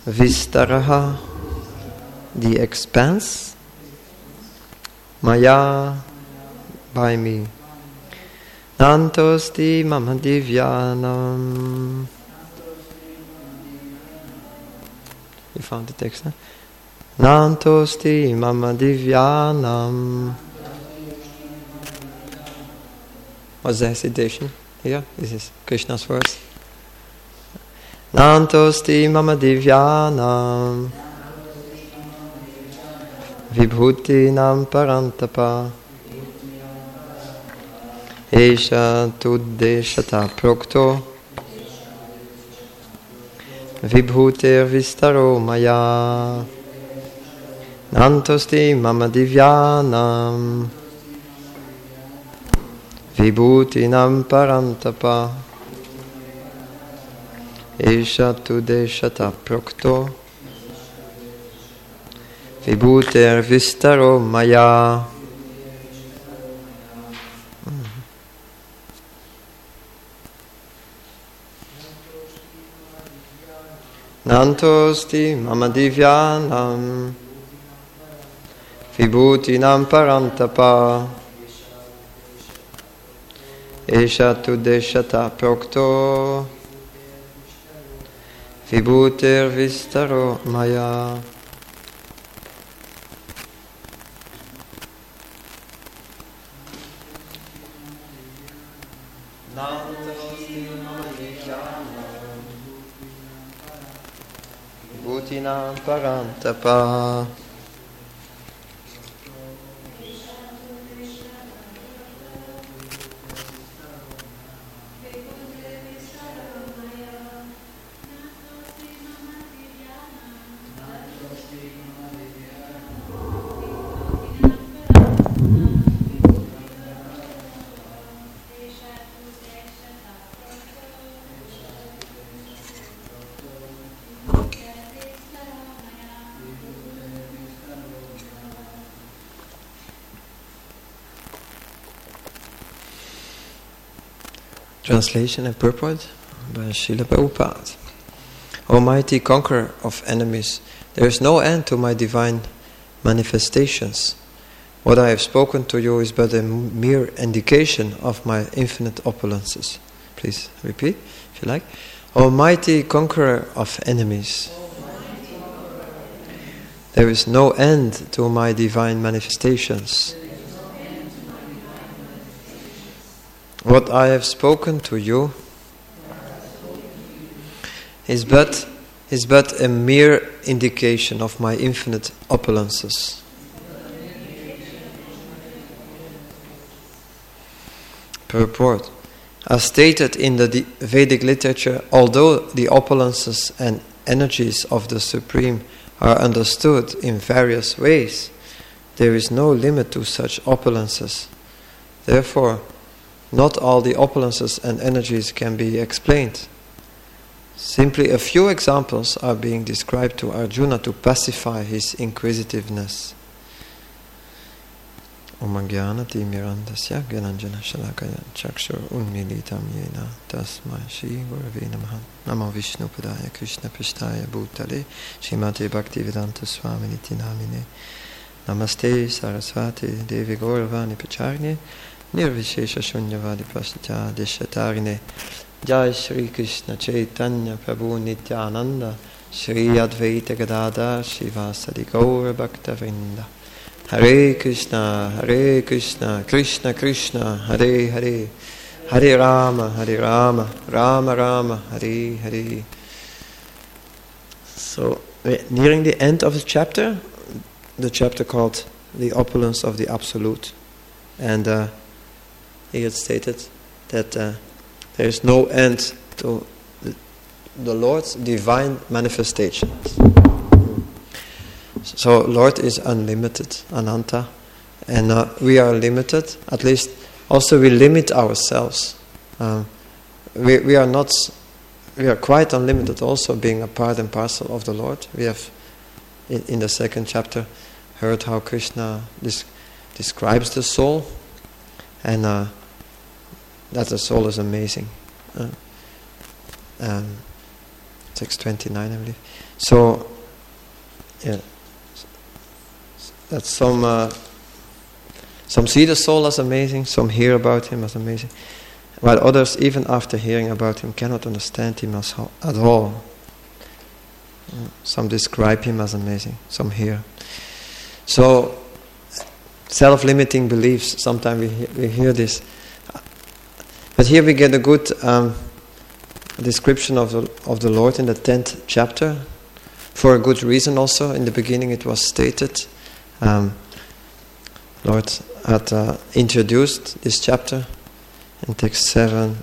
Vistaraha, the expanse. Maya, by me. Nantosti mama divyanam. You found the text, huh? Nantosti mama divyanam. What's the hesitation here? This is Krishna's words. Nantosti mama divyanam. Vibhutinam parantapa. Esha tuddeshata prokto. Vibhutir vistaro maya. Nantosti mama divyanam. Vibhutinam parantapa. Esha tuddeshata prokto. Vibhutir vistaro maya. Nantosti mama divyanam. Vibhutinam parantapa. Esha tuddeshata prokto. Vibhutir vistaro maya. Vibhutinam parantapa. Translation and purport by Srila Prabhupada. Almighty conqueror of enemies, there is no end to my divine manifestations. What I have spoken to you is but a mere indication of my infinite opulences. Please repeat, if you like. Almighty conqueror of enemies, there is no end to my divine manifestations. What I have spoken to you is but a mere indication of my infinite opulences. Purport. As stated in the Vedic literature, although the opulences and energies of the Supreme are understood in various ways, there is no limit to such opulences. Therefore, not all the opulences and energies can be explained. Simply a few examples are being described to Arjuna to pacify his inquisitiveness. Om Jnanati Mirandasya Gyananjana Shalakaya Chakshur Unmilitam Yena Tasmai Shri Gurave Namaha Namo Vishnu Padaya Krishna Pishtaya Bhutale Srimate Bhaktivedanta Swaminiti Namine Namaste Saraswati Devi Gauravani Pacharne Nirvishesha Shunyavadi Pascha Deshatarine Jai Shri Krishna Chaitanya Prabhu Nityananda Shri Advaita Gadadhar Shivasadi Gaura Bhakta Vrinda Hare Krishna Krishna Krishna Hare Hare Hare Rama Rama Rama Hare Hare. So we're nearing the end of the chapter called The Opulence of the Absolute, and he had stated that there is no end to the Lord's divine manifestations. So Lord is unlimited, Ananta, and we are limited. At least also we limit ourselves. We are quite unlimited also, being a part and parcel of the Lord. We have in the second chapter heard how Krishna describes the soul, and that the soul is amazing. text 29, I believe. So, yeah, that some see the soul as amazing, some hear about him as amazing, while others, even after hearing about him, cannot understand him at all. Some describe him as amazing, some hear. So, self-limiting beliefs, sometimes we hear this. But here we get a good description of the Lord in the 10th chapter, for a good reason also. In the beginning it was stated, Lord had introduced this chapter in text 7.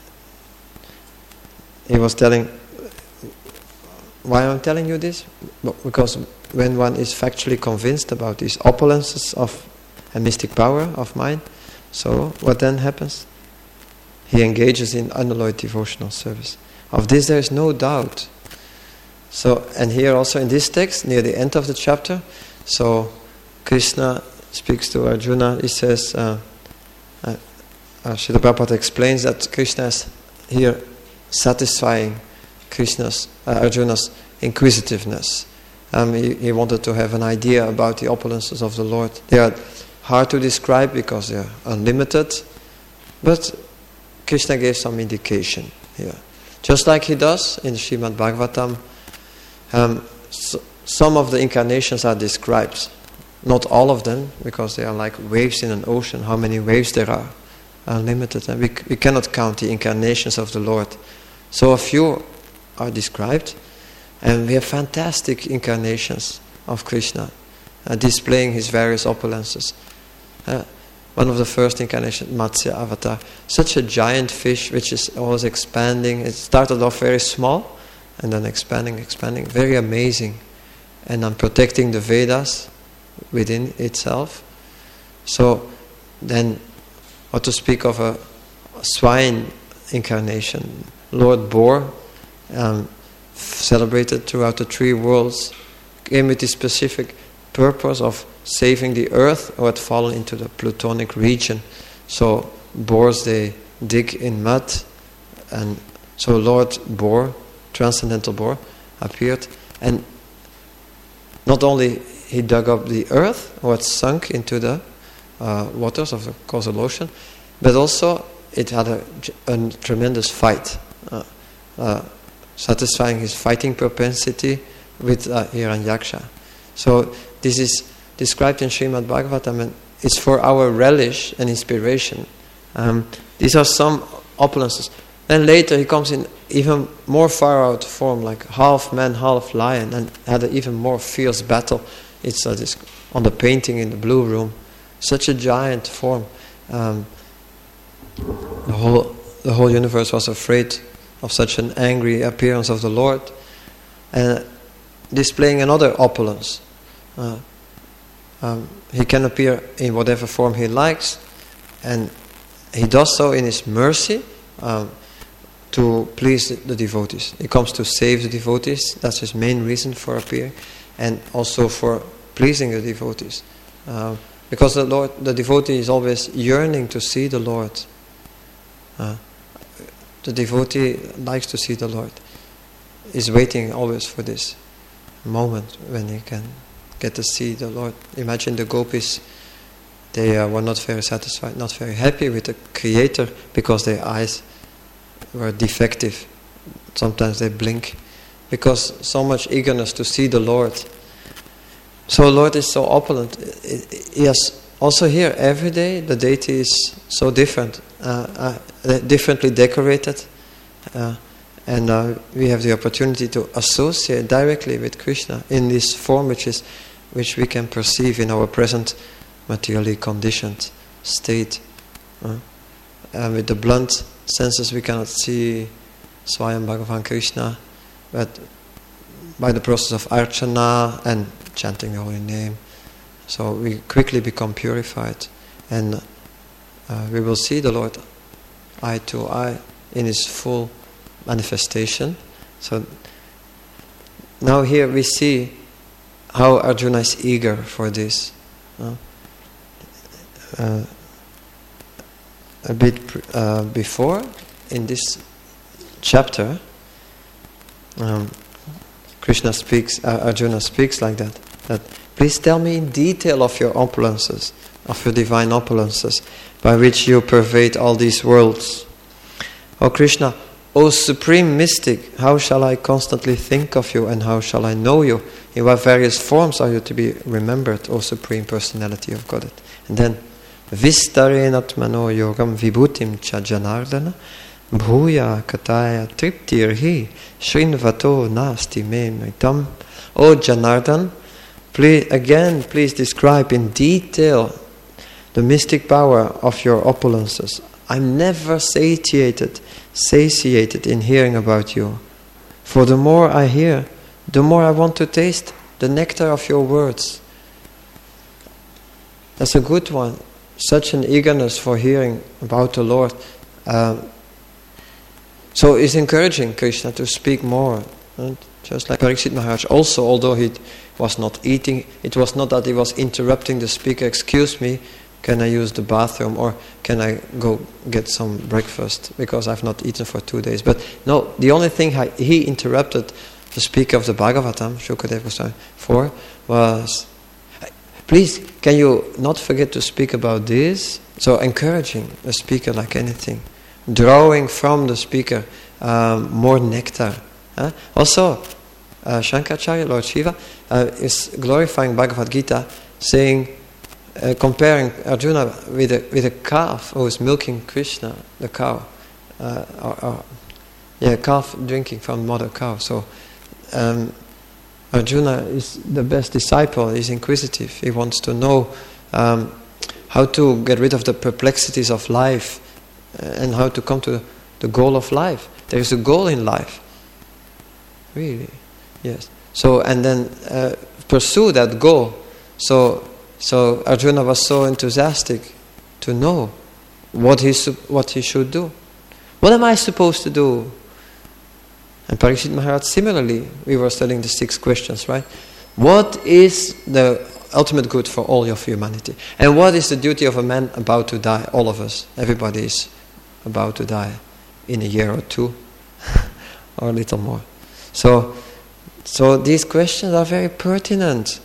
He was telling, why I'm telling you this? Because when one is factually convinced about these opulences of a mystic power of mind, so what then happens? He engages in unalloyed devotional service. Of this there is no doubt. So, and here also in this text, near the end of the chapter, so Krishna speaks to Arjuna. He says, Srila Prabhupada explains that Krishna is here satisfying Arjuna's inquisitiveness. He wanted to have an idea about the opulences of the Lord. They are hard to describe because they are unlimited, but Krishna gave some indication here. Just like he does in Srimad Bhagavatam, some of the incarnations are described. Not all of them, because they are like waves in an ocean. How many waves there are? Unlimited. And we cannot count the incarnations of the Lord. So a few are described. And we have fantastic incarnations of Krishna, displaying his various opulences. One of the first incarnations, Matsya Avatar, such a giant fish which is always expanding. It started off very small and then expanding, very amazing. And I'm protecting the Vedas within itself. So then, what to speak of a swine incarnation? Lord Boar, celebrated throughout the three worlds, came with the specific purpose of saving the earth who had fallen into the plutonic region. So boars, they dig in mud, and so Lord Boar, Transcendental Boar, appeared, and not only he dug up the earth who had sunk into the waters of the causal ocean, but also it had a tremendous fight, satisfying his fighting propensity with Hiranyaksha. So this is described in Srimad Bhagavatam, and it's for our relish and inspiration. These are some opulences. Then later he comes in even more far out form, like half man, half lion, and had an even more fierce battle. It's on the painting in the blue room. Such a giant form. The whole universe was afraid of such an angry appearance of the Lord, and displaying another opulence. He can appear in whatever form he likes, and he does so in his mercy to please the devotees. He comes to save the devotees. That's his main reason for appearing, and also for pleasing the devotees. Because the devotee is always yearning to see the Lord. The devotee likes to see the Lord. Is waiting always for this moment when he can get to see the Lord. Imagine the gopis, they were not very satisfied, not very happy with the Creator because their eyes were defective. Sometimes they blink because so much eagerness to see the Lord. So the Lord is so opulent. He has also here every day the deity is so different, differently decorated, and we have the opportunity to associate directly with Krishna in this form which we can perceive in our present materially conditioned state. And with the blunt senses we cannot see Swayam Bhagavan Krishna, but by the process of archana and chanting the holy name, so we quickly become purified, and we will see the Lord eye to eye in His full manifestation. So now here we see how Arjuna is eager for this. A bit before, in this chapter, Arjuna speaks like that. That please tell me in detail of your opulences, of your divine opulences, by which you pervade all these worlds. O Krishna, O supreme mystic, how shall I constantly think of you and how shall I know you? In what various forms are you to be remembered, O supreme personality of Godhead? And then, Vistarenatmano yogam vibhutim cha janardana bhuya kataya triptirhi shrinvato nasti me mritam. O Janardan, please describe in detail the mystic power of your opulences. I'm never satiated in hearing about you. For the more I hear, the more I want to taste the nectar of your words. That's a good one. Such an eagerness for hearing about the Lord. So it's encouraging Krishna to speak more. Right? Just like Parikshit Maharaj also, although he was not eating, it was not that he was interrupting the speaker. Excuse me, can I use the bathroom or can I go get some breakfast because I've not eaten for 2 days. But no, the only thing he interrupted the speaker of the Bhagavatam, Shukadeva Goswami, for was, please, can you not forget to speak about this? So encouraging the speaker like anything. Drawing from the speaker more nectar. Also, Shankaracharya, Lord Shiva, is glorifying Bhagavad Gita, saying, comparing Arjuna with a calf who is milking Krishna, the cow. Calf drinking from mother cow. So Arjuna is the best disciple. He's inquisitive. He wants to know how to get rid of the perplexities of life and how to come to the goal of life. There is a goal in life. Really, yes. So and then pursue that goal. So Arjuna was so enthusiastic to know what he should do. What am I supposed to do? And Parikshit Maharaj, similarly, we were studying the 6 questions, right? What is the ultimate good for all of humanity? And what is the duty of a man about to die? All of us, everybody is about to die in a year or 2, or a little more. So these questions are very pertinent.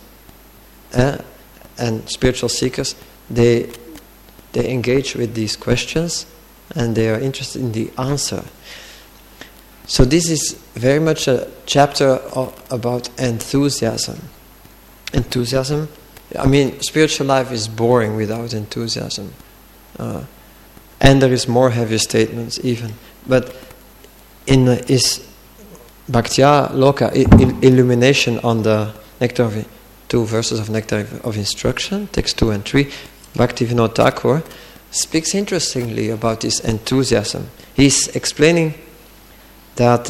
And spiritual seekers, they engage with these questions and they are interested in the answer. So this is very much a chapter about enthusiasm. Enthusiasm, I mean, spiritual life is boring without enthusiasm. And there is more heavy statements even. But in is Bhaktya Loka, illumination on the Nectar of 2 verses of Nectar of Instruction, text 2 and 3, Bhaktivinoda Thakur speaks interestingly about this enthusiasm. He's explaining that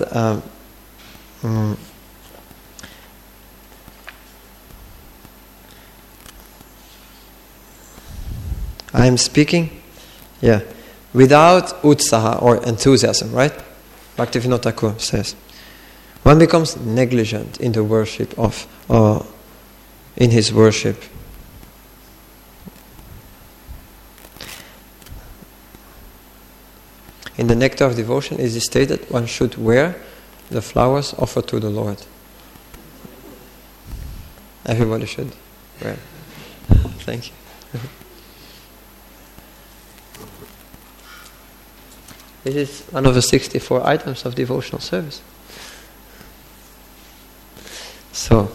I am speaking, without utsaha or enthusiasm, right? Bhaktivinoda Thakur says, one becomes negligent in the worship of, in his worship. In the Nectar of Devotion, it is stated one should wear the flowers offered to the Lord. Everybody should wear. Thank you. This is one of the 64 items of devotional service. So,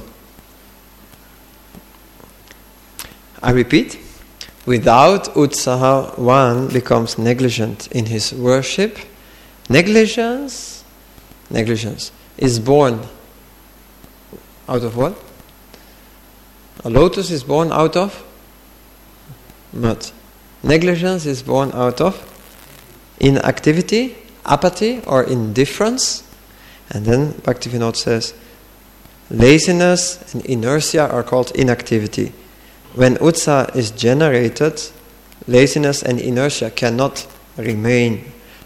I repeat, without utsaha, one becomes negligent in his worship. Negligence is born out of what? A lotus is born out of mud. Negligence is born out of inactivity, apathy or indifference. And then Bhaktivinoda says, laziness and inertia are called inactivity. When utsaha is generated, laziness and inertia cannot remain.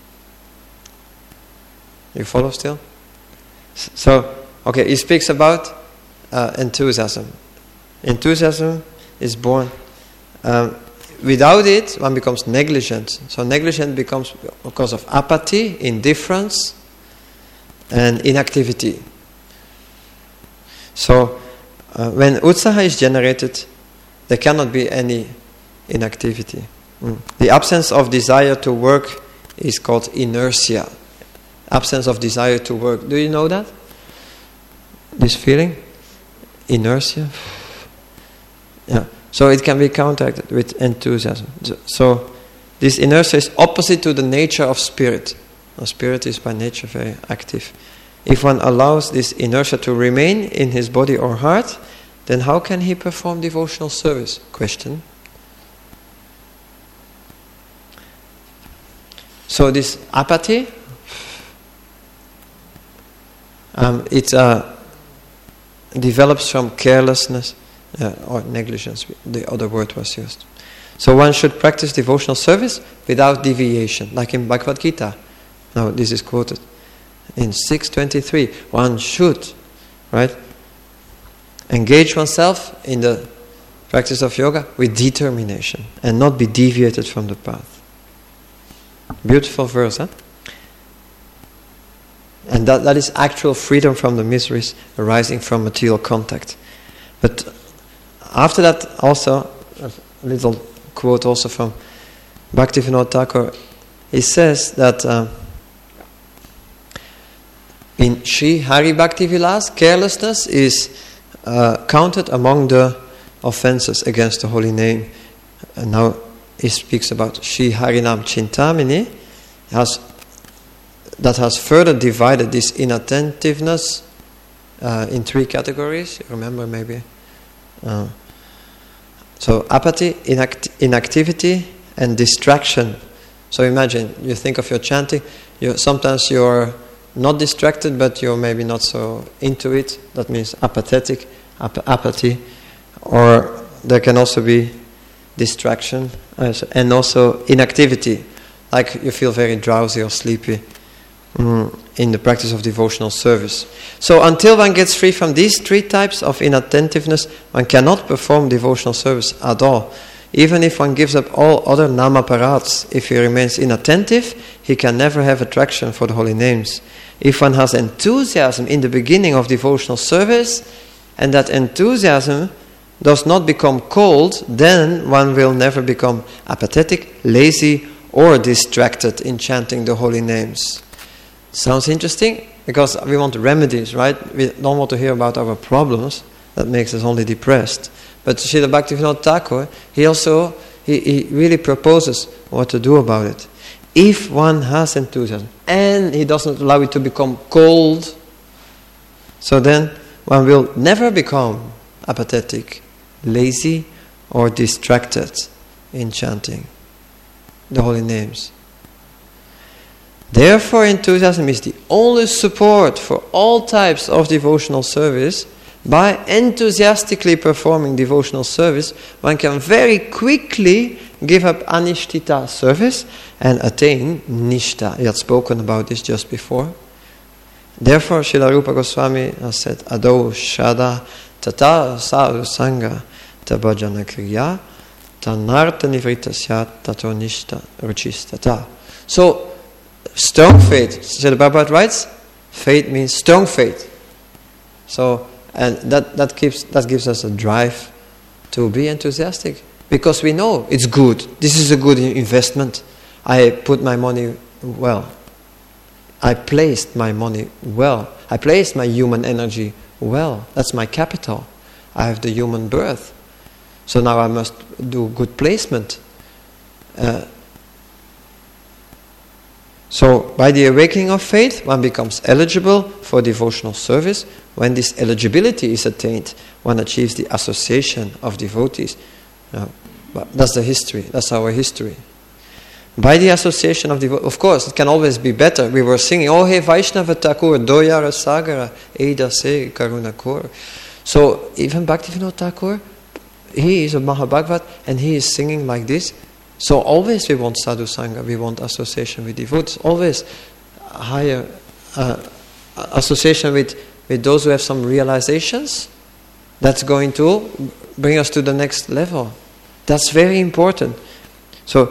You follow still? So, okay, he speaks about enthusiasm. Enthusiasm is born. Without it, one becomes negligent. So negligent becomes because of apathy, indifference, and inactivity. So when Utsaha is generated, there cannot be any inactivity. The absence of desire to work is called inertia. Absence of desire to work. Do you know that? This feeling? Inertia? Yeah. So it can be counteracted with enthusiasm. So this inertia is opposite to the nature of spirit. Now, spirit is by nature very active. If one allows this inertia to remain in his body or heart, then how can he perform devotional service? Question. So this apathy, it develops from carelessness or negligence. The other word was used. So one should practice devotional service without deviation, like in Bhagavad Gita. Now this is quoted in 6.23. One should, right, engage oneself in the practice of yoga with determination and not be deviated from the path. Beautiful verse, huh? And that is actual freedom from the miseries arising from material contact. But after that also, a little quote also from Bhaktivinoda Thakur, he says that in Sri Hari Bhakti Vilas, carelessness is counted among the offenses against the holy name. And now he speaks about Sri Harinam Chintamini, that has further divided this inattentiveness in three categories. You remember maybe? So apathy, inactivity, and distraction. So imagine, you think of your chanting, sometimes you're not distracted, but you're maybe not so into it. That means apathetic, apathy. Or there can also be distraction and also inactivity, like you feel very drowsy or sleepy in the practice of devotional service. So until one gets free from these three types of inattentiveness, one cannot perform devotional service at all. Even if one gives up all other namaparats, if he remains inattentive, he can never have attraction for the holy names. If one has enthusiasm in the beginning of devotional service, and that enthusiasm does not become cold, then one will never become apathetic, lazy, or distracted in chanting the holy names. Sounds interesting? Because we want remedies, right? We don't want to hear about our problems. That makes us only depressed. But Srila Bhaktivinoda Thakur, he really proposes what to do about it. If one has enthusiasm and he doesn't allow it to become cold, so then one will never become apathetic, lazy, or distracted in chanting the holy names. Therefore, enthusiasm is the only support for all types of devotional service. By enthusiastically performing devotional service, one can very quickly give up anishtita service and attain nishta. He had spoken about this just before. Therefore, Srila Rupa Goswami has said, Ado shada tata sadhu sangha tabhajana kriya tanarta nivrita syat tato nishta ruchistata. So, strong faith. Srila Prabhupada writes, faith means strong faith. So, and that gives us a drive to be enthusiastic, because we know it's good. This is a good investment. I put my money well. I placed my money well. I placed my human energy well. That's my capital. I have the human birth. So now I must do good placement. So by the awakening of faith, one becomes eligible for devotional service. When this eligibility is attained, one achieves the association of devotees. That's the history. That's our history. By the association of devotees, of course, it can always be better. We were singing, Oh he Vaishnava Thakur, Doyara Sagara, Eida Se Karuna Kor. So even Bhaktivinoda Thakur, he is a Mahabhagavat and he is singing like this. So always we want sadhu sangha, we want association with devotees, always higher association with those who have some realizations. That's going to bring us to the next level. That's very important. So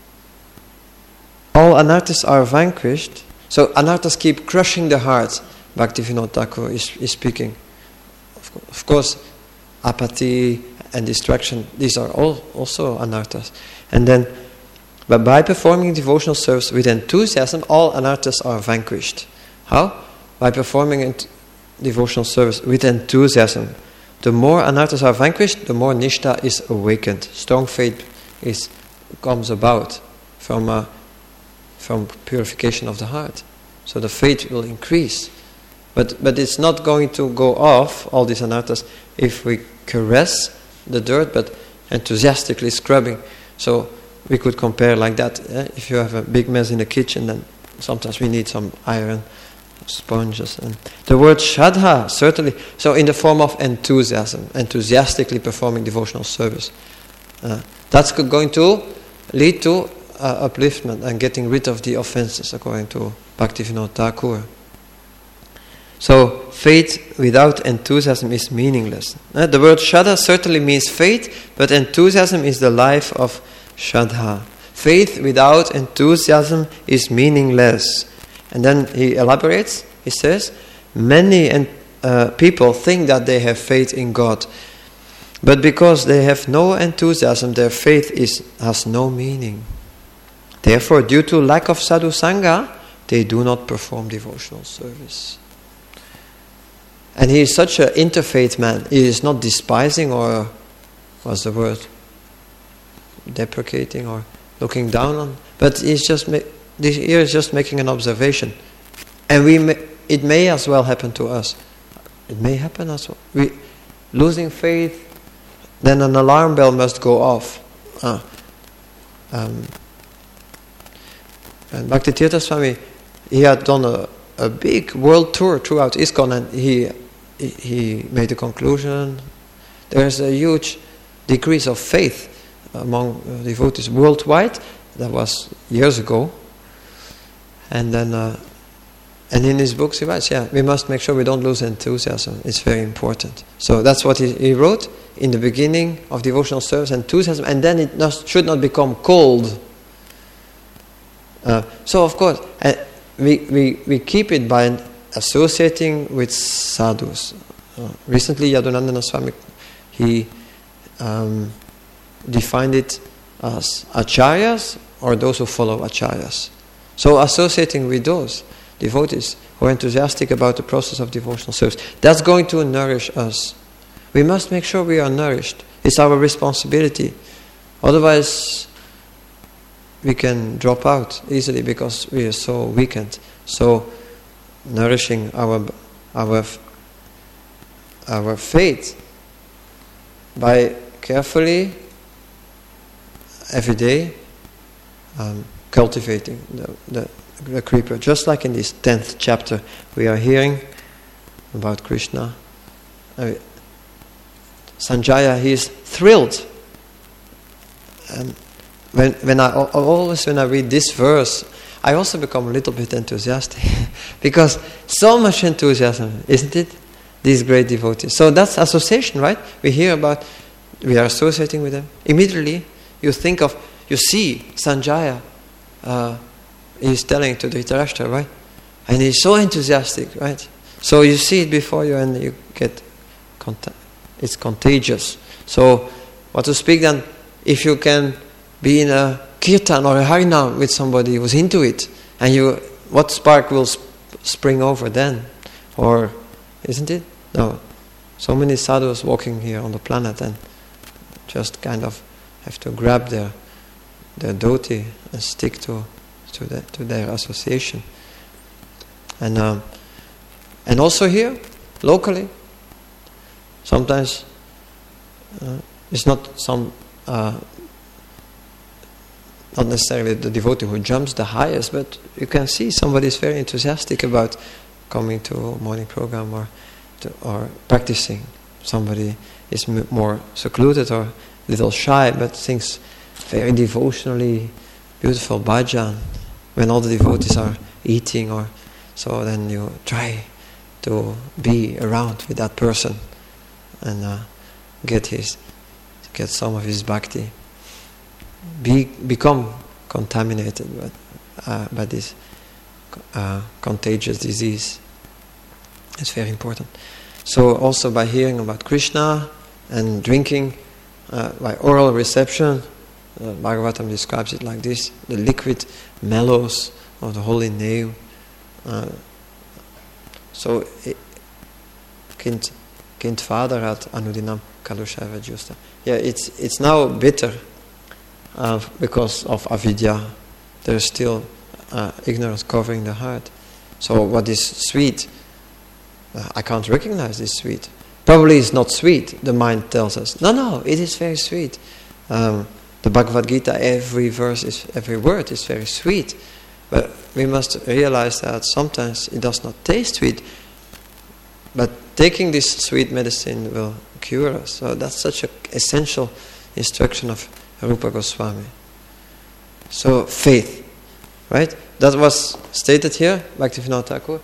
all anarthas are vanquished. So anarthas keep crushing the heart, Bhaktivinoda Thakur is speaking. Of course, apathy and distraction, these are all also anarthas. And then, but by performing devotional service with enthusiasm, all anarthas are vanquished. How? By performing devotional service with enthusiasm. The more anarthas are vanquished, the more nishtha is awakened. Strong faith comes about from purification of the heart. So the faith will increase. But it's not going to go off, all these anarthas, if we caress the dirt, but enthusiastically scrubbing. So we could compare like that. If you have a big mess in the kitchen, then sometimes we need some iron sponges. And the word shraddha, certainly, so in the form of enthusiasm, enthusiastically performing devotional service. That's going to lead to upliftment and getting rid of the offenses, according to Bhaktivinoda Thakur. So, faith without enthusiasm is meaningless. The word shraddha certainly means faith, but enthusiasm is the life of shraddha. Faith without enthusiasm is meaningless. And then he elaborates, he says, many people think that they have faith in God, but because they have no enthusiasm, their faith has no meaning. Therefore, due to lack of sadhu sangha, they do not perform devotional service. And he is such an interfaith man. He is not despising or, what's the word, deprecating or looking down on, but he's just here is just making an observation. And it may as well happen to us. It may happen as well. Losing faith, then an alarm bell must go off. And Bhaktitirtha Swami, he had done a big world tour throughout ISKCON, and he made a conclusion. There's a huge decrease of faith among devotees worldwide. That was years ago. And then, and in his books he writes, we must make sure we don't lose enthusiasm. It's very important. So that's what he wrote in the beginning of devotional service, enthusiasm, and then it should not become cold. So of course, we keep it by associating with sadhus. Recently, Yadunandana Swami, he defined it as acharyas or those who follow acharyas. So associating with those devotees who are enthusiastic about the process of devotional service, that's going to nourish us. We must make sure we are nourished. It's our responsibility. Otherwise, we can drop out easily because we are so weakened. So, nourishing our faith by carefully, every day, cultivating the creeper. Just like in this 10th chapter, we are hearing about Krishna. Sanjaya, he is thrilled. And when I read this verse, I also become a little bit enthusiastic because so much enthusiasm, isn't it? These great devotees. So that's association, right? We hear about, we are associating with them. Immediately, you see Sanjaya. He's telling to Dhritarashtra, right? And he's so enthusiastic, right? So you see it before you and you get it's contagious. So what to speak then, if you can be in a kirtan or a harinam with somebody who's into it, and what spark will spring over then? Or, isn't it? No. So many sadhus walking here on the planet and just kind of have to grab their dhoti and stick to their association. And also here, locally, sometimes it's not not necessarily the devotee who jumps the highest, but you can see somebody is very enthusiastic about coming to a morning program or practicing. Somebody is more secluded or a little shy, but thinks very devotionally, beautiful bhajan, when all the devotees are eating, or so then you try to be around with that person and get some of his bhakti. Become contaminated by this contagious disease. It's very important. So also by hearing about Krishna and drinking, by oral reception, Bhagavatam describes it like this: the liquid mellows of the holy name. So kind vader had anudinam kalushava justa. Yeah, it's now bitter because of avidya. There's still ignorance covering the heart. So what is sweet, I can't recognize this sweet. Probably it's not sweet, the mind tells us. No, it is very sweet. The Bhagavad Gita, every word is very sweet. But we must realize that sometimes it does not taste sweet. But taking this sweet medicine will cure us. So that's such an essential instruction of Rupa Goswami. So faith, right? That was stated here, Bhaktivinoda Thakur.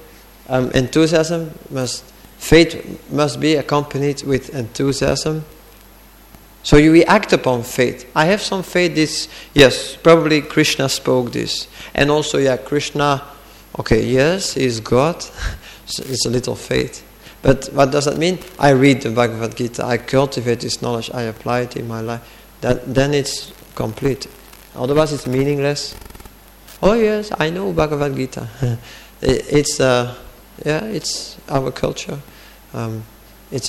Faith must be accompanied with enthusiasm. So we act upon faith. I have some faith. Yes, probably Krishna spoke this. And also, Krishna, yes, he is God. It's a little faith. But what does that mean? I read the Bhagavad Gita, I cultivate this knowledge, I apply it in my life. Then it's complete. Otherwise it's meaningless. Oh yes, I know Bhagavad Gita. It's our culture. It's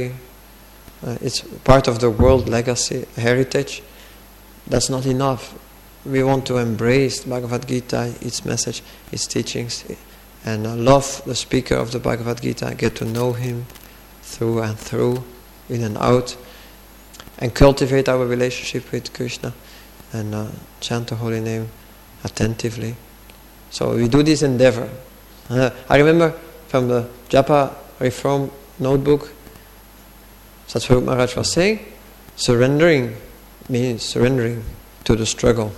it's part of the world legacy, heritage. That's not enough. We want to embrace Bhagavad Gita, its message, its teachings, and love the speaker of the Bhagavad Gita, get to know him through and through, in and out, and cultivate our relationship with Krishna, and chant the holy name attentively. So we do this endeavor. I remember from the Japa Reform notebook, Satsvarup Maharaj was saying, surrendering means surrendering to the struggle.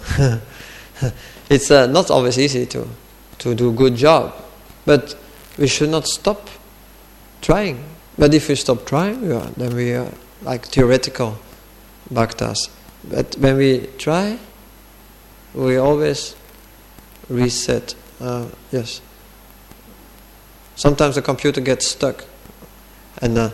It's not always easy to do a good job, but we should not stop trying. But if we stop trying, then we are like theoretical bhaktas. But when we try, we always reset. Yes. Sometimes the computer gets stuck, and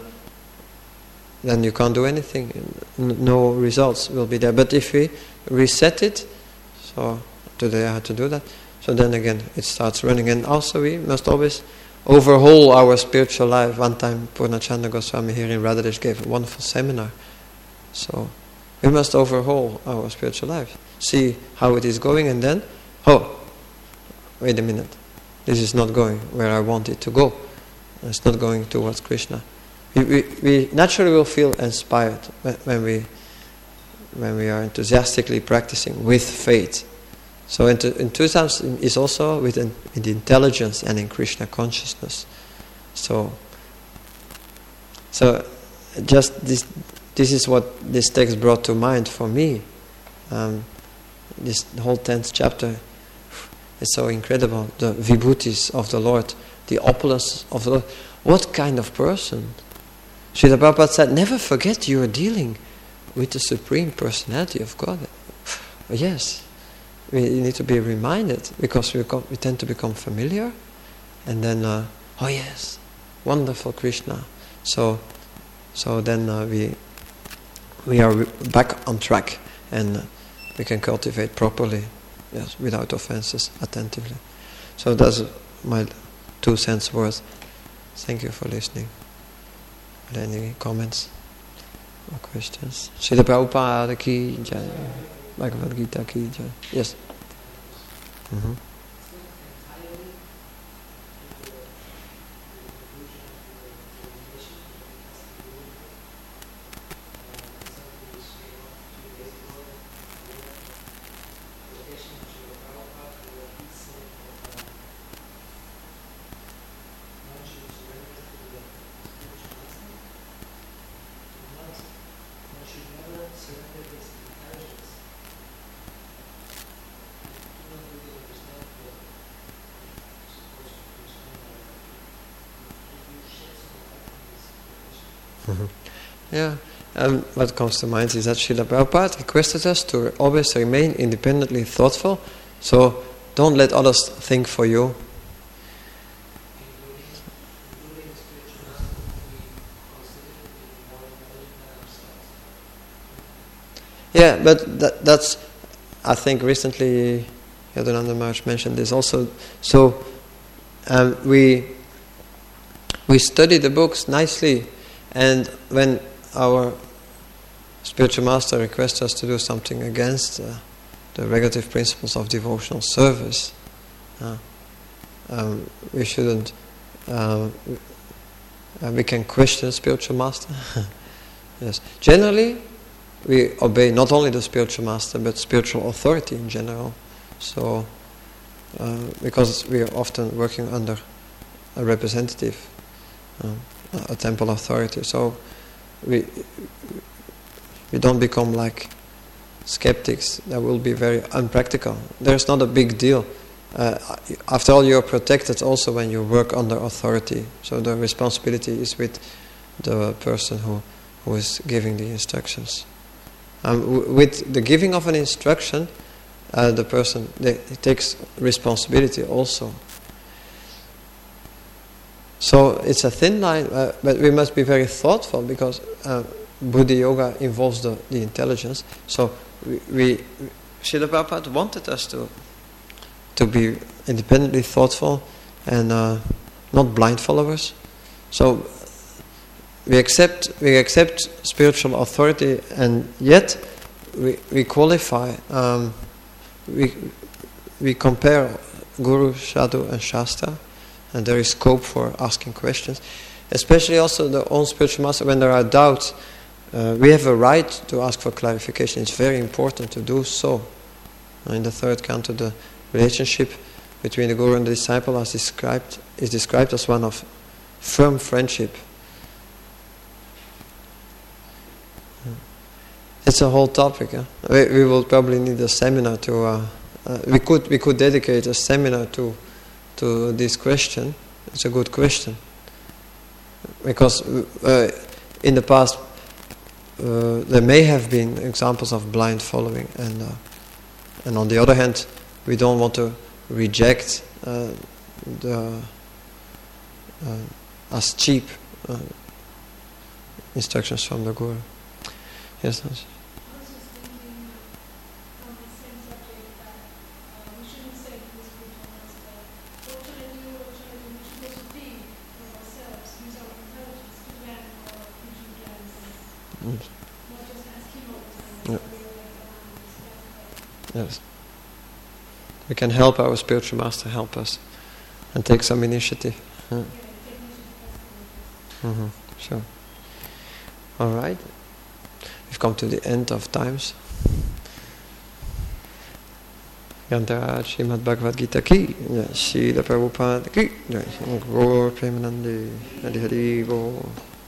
then you can't do anything. No results will be there. But if we reset it, so today I had to do that, so then again it starts running. And also we must always overhaul our spiritual life. One time Purnachandra Goswami here in Radhadesh gave a wonderful seminar. So we must overhaul our spiritual life, see how it is going, and then, wait a minute, this is not going where I want it to go. It's not going towards Krishna. We naturally will feel inspired when we are enthusiastically practicing with faith. So enthusiasm is also with the intelligence and in Krishna consciousness. So just this is what this text brought to mind for me. This whole 10th chapter is so incredible. The vibhutis of the Lord, the opulence of the Lord. What kind of person? Srila Prabhupada said, never forget you are dealing with the Supreme Personality of God. Yes, we need to be reminded, because we tend to become familiar, and then, oh yes, wonderful Krishna. So then we are back on track, and we can cultivate properly, yes, without offenses, attentively. So that's my 2 cents worth. Thank you for listening. Are there any comments or questions? Srila Prabhupada ki jai, Bhagavad Gita ki jai. Yes. Mm-hmm. Yeah, what comes to mind is that Srila Prabhupada requested us to always remain independently thoughtful, so don't let others think for you. Yeah, but that's, I think recently Yadunanda Maharaj mentioned this also. So we study the books nicely, and when our spiritual master requests us to do something against the regulative principles of devotional service, we shouldn't. We can question spiritual master. Yes, generally we obey not only the spiritual master but spiritual authority in general. So, because we are often working under a representative, a temple authority, so we don't become like skeptics. That will be very unpractical. There's not a big deal. After all, you are protected also when you work under authority. So the responsibility is with the person who is giving the instructions. With the giving of an instruction, the person takes responsibility also. So it's a thin line, but we must be very thoughtful, because Buddha Yoga involves the intelligence. So Srila Prabhupada wanted us to be independently thoughtful and not blind followers. So we accept spiritual authority, and yet we qualify. We compare Guru, Sadhu, and Shastra, and there is scope for asking questions, especially also the own spiritual master when there are doubts. We have a right to ask for clarification. It's very important to do so. In the third canto, the relationship between the Guru and the disciple is described as one of firm friendship. It's a whole topic. We will probably need a seminar to. We could dedicate a seminar to this question. It's a good question, because in the past there may have been examples of blind following, and on the other hand, we don't want to reject as cheap instructions from the Guru. Yes, Nancy? I was just thinking on the same subject that we shouldn't say to the spiritual master, what should I do, we should also think for ourselves, use our intelligence to plan our future plans, not just ask him all the time. Yeah. Yes. We can help our spiritual master help us and take some initiative. Yeah. Sure. All right. We've come to the end of times. Gandhara Srimad Bhagavad Gita ki, Srila Prabhupada ki, Gaur Premanande, Hari Hari Bo.